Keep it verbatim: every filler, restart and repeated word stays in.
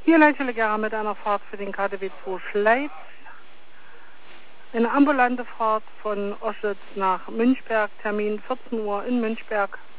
Hier lächle gerne mit einer Fahrt für den K D W zwei Schleiz. Eine ambulante Fahrt von Oschütz nach Münchberg, Termin vierzehn Uhr in Münchberg.